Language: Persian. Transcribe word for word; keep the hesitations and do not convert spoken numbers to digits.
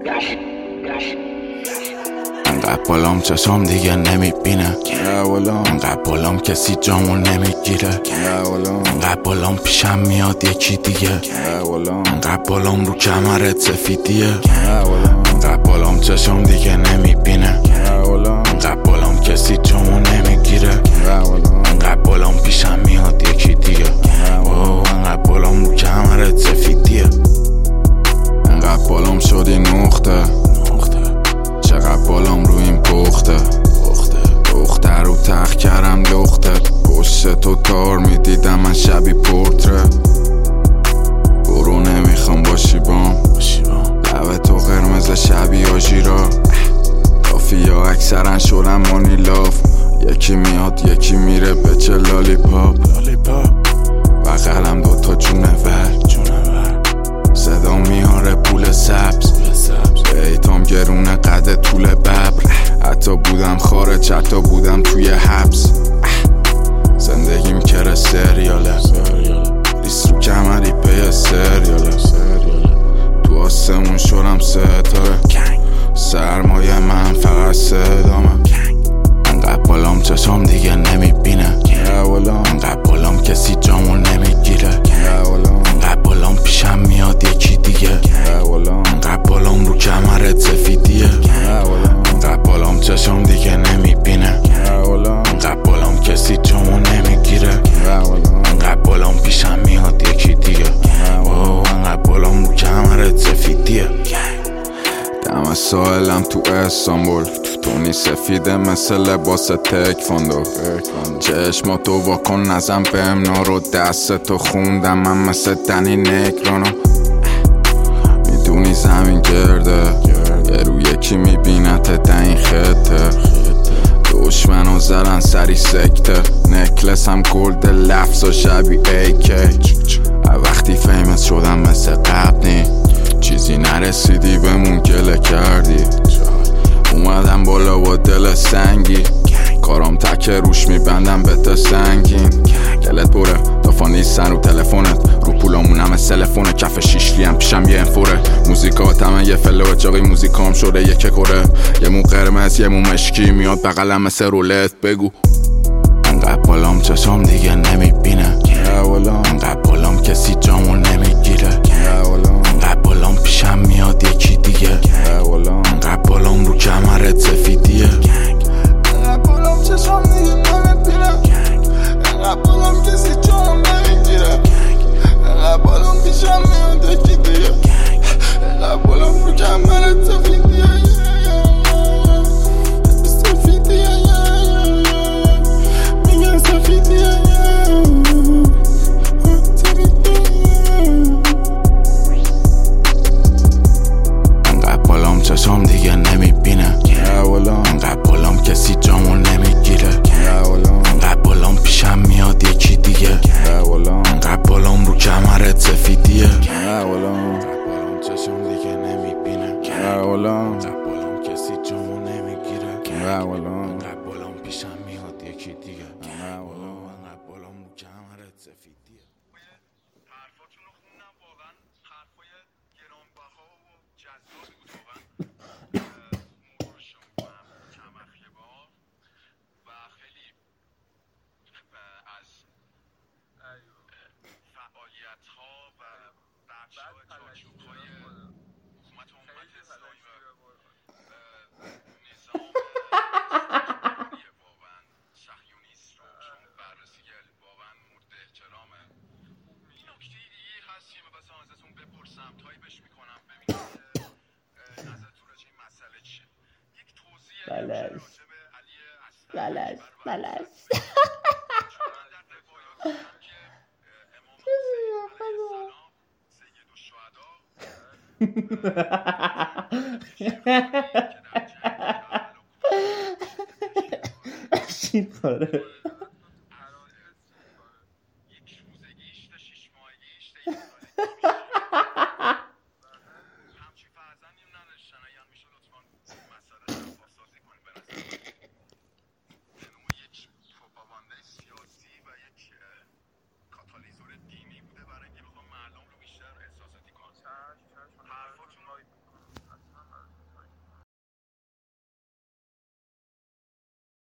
انقدر بالام چشام دیگه نمیبینه، انقدر بالام کسی جامو نمیگیره، انقدر بالام پیشم میاد یکی دیگه، انقدر بالام رو کمرت سفیدیه، انقدر بالام چشام دیگه نمیبینه، انقدر بالام کسی جامو نمیگیره، انقدر بالام پیشم میاد یکی دیگه، انقدر بالام رو کمرت سفیدیه، انقدر بالام شدی نقطه، چقدر بالام رو این پخته، دختر رو تخت کردم لختت، پشت تو تار میدیدم من شبی پورتره، برو نمیخوام باشی بام، لبه تو قرمز شبی آژیرا، کافیا اکثرا شدم مانی لاف، یکی میاد یکی میره به چه لالی پاپ، بغلم دوتا جونور، صدا میاره پول سبز، ایتام گرونه قد طول ببر، حتی بودم خارج حتی بودم توی حبس، زندگیم کره سریاله، ریس رو کمری پی سریاله، تو آسمون شدم ستاره، سرمایه من فقط صدامه، انقدر بالام چشام دیگه نمیبینه، انقدر بالام کسی جامو نمیگیره، انقدر بالام پیشم میاد یکی دیگه، انقدر بالام رو کمرت سفیدیه، انقدر بالام چشام دیگه نمیبینه، انقدر بالام کسی جامو نمیگیره، انقدر بالام پیشم میاد یکی دیگه، انقدر بالام رو کمرت سفیدیه، دم ساحلم تو استانبول، تونی سفیده مثل لباس تکواندو، چشماتو واکن نزن بهم نارو، دستتو خوندم من مثل دنی نگرانو، میدونی زمین گرده یه رو یکی میبینت تا این خطه، دشمنو زدن سری سکته، نکلس هم گلد لفظ و شبی ایکی، وقتی فیمس شدم مثل قبلی، چیزی نرسیدی بمون گله کردی، اومدم بالا با دل سنگی، کارام تکه روش میبندم به تا سنگین، دلت پره دافا نیستن رو تلفونت، رو پولامون همه سلفونه، کف شیشلی هم پیشم یه انفوره، موزیکات همه یه فلو چاقی، موزیکام شده یه که کره، یه مو قرمز یه مو مشکی میاد بغلم مثل رولت، بگو انقدر بالام چشام دیگه نمیبینه، انقدر بالام کسی جامو نمیگیره، انقدر بالام پیشم میاد یکی دیگه، انقدر بالام رو کمرت سفیدیه، انقدر بالام چشام دیگه نمیبینه، انقدر بالام کسی جامو نمیگیره، انقدر بالام پیشم میاد یکی دیگه، انقدر بالام رو کمرت سفیدیه، سفیدیه میگن سفیدیه، انقدر بالام چشام دیگه نمیبینه، انقدر بالام کسی جامو نمیگیره، انقدر بالام پیشم میاد یکی دیگه، انقدر بالام رو کمرت سفیدیه، انقدر بالام چشام دیگه نمیبینه، انقدر بالام کسی جامو نمیگیره، انقدر بالام پیشم میاد یکی دیگه، انقدر بالام رو کمرت سفیدیه. حرفاتون رو خوندم، واقعا حرفای گرانبها و جذابی بود، واقعا مرورشون میکنم چند وقت یه بار و خیلی از فعالیت ها و بخش های چارچوب های حکومت و امت اسلامی و نظام جمهوری واقعا صهیونیست رو چون بررسی کرد، واقعا مورد احترامه. این نکته دیگه هست که مثلا ازتون بپرسم، تایپش میکنم ببینم که نظرتون راجع این مسئله چیه. یک توضیح راجع به علی اصغر بلش بلش چون من در روایات دیدم که امام حسین علیه السلام سید الشهدا چی کنه